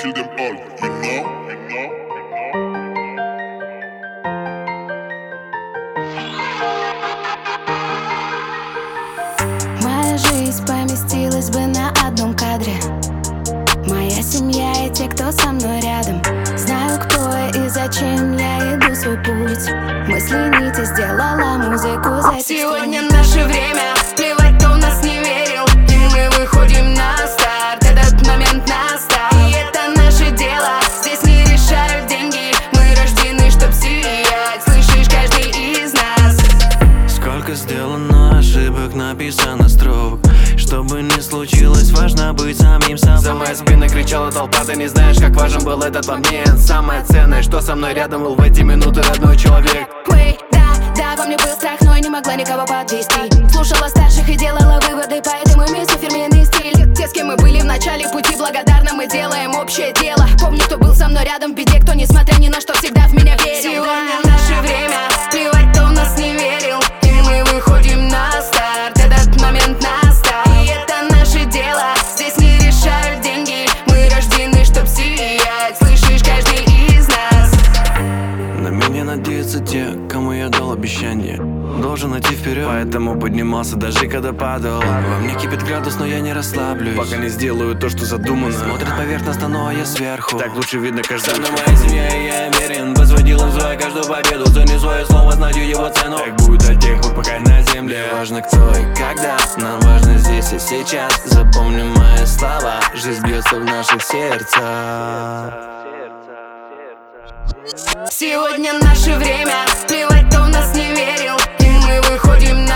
kill them all, you know? Моя жизнь поместилась бы на одном кадре. Моя семья и те, кто со мной рядом. Знаю, кто я и зачем я иду свой путь. Мысли нити сделала музыку за сегодня наше время. Плевать, кто в нас не верил. И мы выходим на старт. Этот момент настал. И это наше дело. Здесь не решают деньги. Мы рождены, чтоб сиять. Слышишь, каждый из нас. Сколько сделано ошибок, написано строк. Что бы ни случилось, важно быть самим собой. За моей спиной кричала толпа, ты не знаешь, как важен был этот момент. Самое ценное, что со мной рядом был в эти минуты родной человек. Да, во мне был страх, но я не могла никого подвести. Слушала старших и делала выводы, поэтому имеется фирменный стиль. Те, с кем мы были в начале пути, благодарны мы делаем общее дело. Помню, кто был со мной рядом в беде, кто, несмотря ни на что, всегда в меня верил. Сегодня наше время, плевать, кто в нас не верил. И мы выходим на старт, этот момент настал. И это наше дело, здесь не решают деньги. Мы рождены, чтоб сиять, слышишь, каждый из нас. На меня надеются те, кому я дал обещание. Должен идти вперед, поэтому поднимался даже когда падал. Во мне кипит градус, но я не расслаблюсь, Пока не сделаю то, что задумано. Смотрит поверхностно, но я сверху. Так лучше видно каждый. Со мной моя семья, и я верен. Возводил им свою каждую победу. Цени свое слово, знаю его цену. Так будет до тех пор, пока на земле. Не важно кто и когда, нам важно здесь и сейчас. Запомни мои слова, жизнь бьется в наших сердцах. Сегодня наше время, плевать, кто в нас не верил. И мы выходим